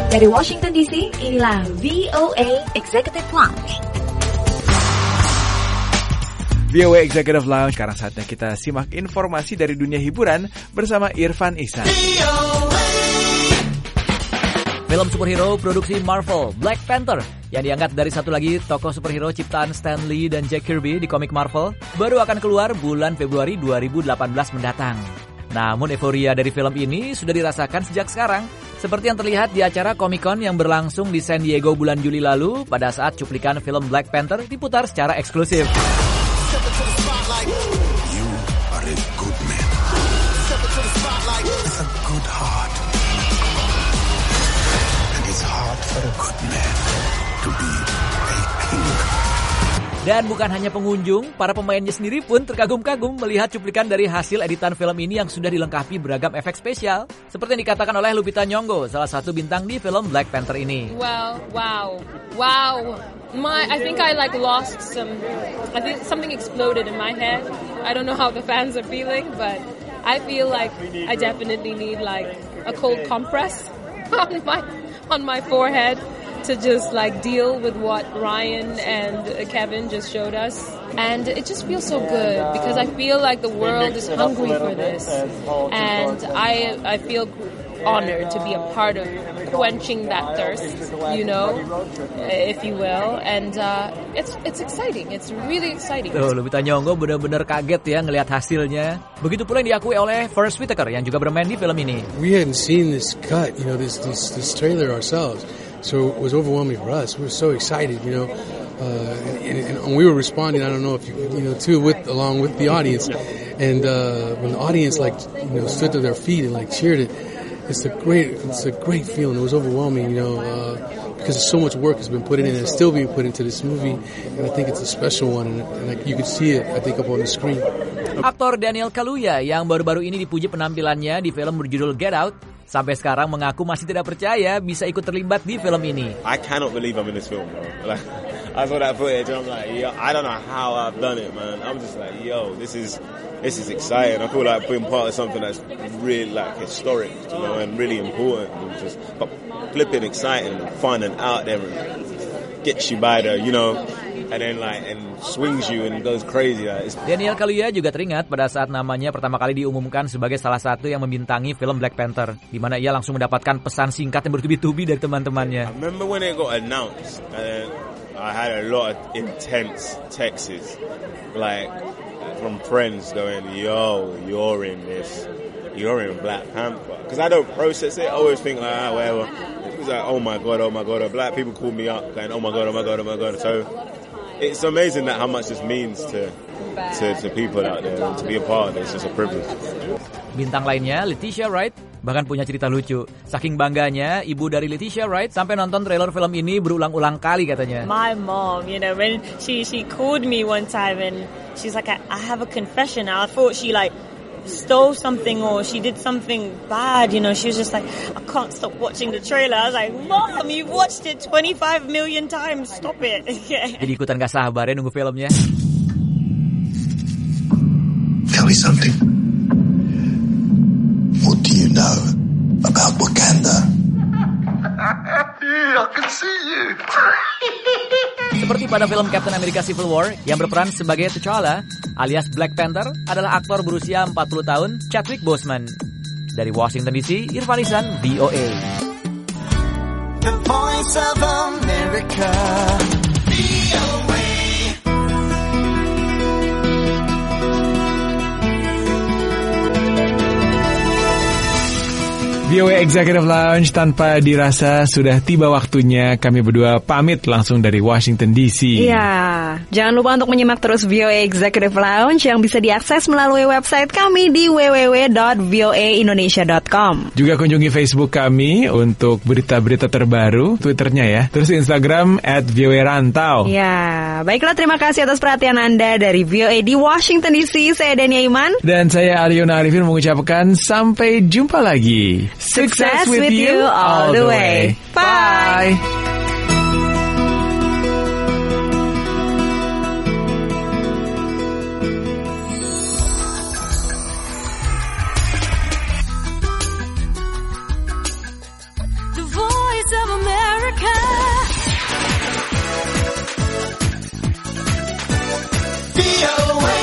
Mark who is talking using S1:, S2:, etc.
S1: Dari Washington DC, inilah VOA Executive Lounge.
S2: VOA Executive Lounge, sekarang saatnya kita simak informasi dari dunia hiburan bersama Irfan Ihsan.
S3: Film superhero produksi Marvel, Black Panther, yang diangkat dari satu lagi tokoh superhero ciptaan Stan Lee dan Jack Kirby di komik Marvel, baru akan keluar bulan Februari 2018 mendatang. Namun euforia dari film ini sudah dirasakan sejak sekarang, seperti yang terlihat di acara Comic-Con yang berlangsung di San Diego bulan Juli lalu pada saat cuplikan film Black Panther diputar secara eksklusif.
S4: You are a good man. It's a good heart. And it's hard for a good man to be a king.
S3: Dan bukan hanya pengunjung, para pemainnya sendiri pun terkagum-kagum melihat cuplikan dari hasil editan film ini yang sudah dilengkapi beragam efek spesial, seperti yang dikatakan oleh Lupita Nyong'o, salah satu bintang di film Black Panther ini.
S5: Wow. I think I lost I think something exploded in my head. I don't know how the fans are feeling, but I feel like I definitely need a cold compress on my forehead to just deal with what Ryan and Kevin just showed us. And it just feels so good because I feel like the world is hungry for this. And I feel honored to be a part of quenching that thirst, if you will. And it's exciting. It's really exciting.
S3: Tuh, Lupita Nyong'o benar-benar kaget ya ngelihat hasilnya. Begitu pula yang diakui oleh Forest Whitaker yang juga bermain di film ini.
S6: We hadn't seen this cut, this trailer ourselves. So it was overwhelming for us. We were so excited, and we were responding. I don't know if along with the audience. And when the audience stood to their feet and cheered it, it's a great feeling. It was overwhelming, because so much work has been put in and it's still being put into this movie. And I think it's a special one, and you can see it, I think, up on the screen.
S3: Aktor Daniel Kaluuya yang baru-baru ini dipuji penampilannya di film berjudul Get Out, sampai sekarang mengaku masih tidak percaya bisa ikut terlibat di film ini.
S7: I cannot believe I'm in this film, bro. I saw that footage and I'm like, yo, I don't know how I've done it, man. I'm just like, yo, this is exciting. I feel like being part of something that's really historic, and really important, and just flipping exciting and fun and out there and gets you by the, and then and swings you and goes crazy.
S3: Daniel Kaluuya juga teringat pada saat namanya pertama kali diumumkan sebagai salah satu yang membintangi film Black Panther, di mana ia langsung mendapatkan pesan singkat yang bertubi-tubi dari teman-temannya.
S7: I remember when it got announced, I had a lot of intense texts, from friends going, "Yo, you're in this. You're in Black Panther." Because I don't process it. I always think whatever. It was like, oh my god. Black people call me up going, oh my god. So it's amazing how much this means to people out there, and to be a part of this is a privilege.
S3: Bintang lainnya, Letitia Wright, bahkan punya cerita lucu. Saking bangganya, ibu dari Letitia Wright sampai nonton trailer film ini berulang-ulang kali katanya.
S8: My mom, when she called me one time and she's like, I have a confession. I thought she stole something or she did something bad, she was just like, I can't stop watching the trailer. I was like, Mom, you've watched it 25 million times, stop it.
S3: Jadi ikutan gak sabar ya nunggu filmnya.
S4: Tell me something. What do you know about Wakanda? I can see you.
S3: Seperti pada film Captain America Civil War yang berperan sebagai T'Challa alias Black Panther adalah aktor berusia 40 tahun Chadwick Boseman. Dari Washington DC, Irfan Ihsan, VOA.
S9: The Voice of America, VOA.
S2: VOA Executive Lounge, tanpa dirasa sudah tiba waktunya kami berdua pamit langsung dari Washington DC.
S10: Iya, jangan lupa untuk menyimak terus VOA Executive Lounge yang bisa diakses melalui website kami di www.voaindonesia.com.
S2: Juga kunjungi Facebook kami untuk berita-berita terbaru, Twitternya ya, terus Instagram @voarantau.
S10: Ya, baiklah, terima kasih atas perhatian Anda. Dari VOA di Washington DC, saya Dania Iman.
S2: Dan saya Ariona Arifin mengucapkan sampai jumpa lagi.
S10: Success with you all the way. Bye.
S9: The Voice of VOA.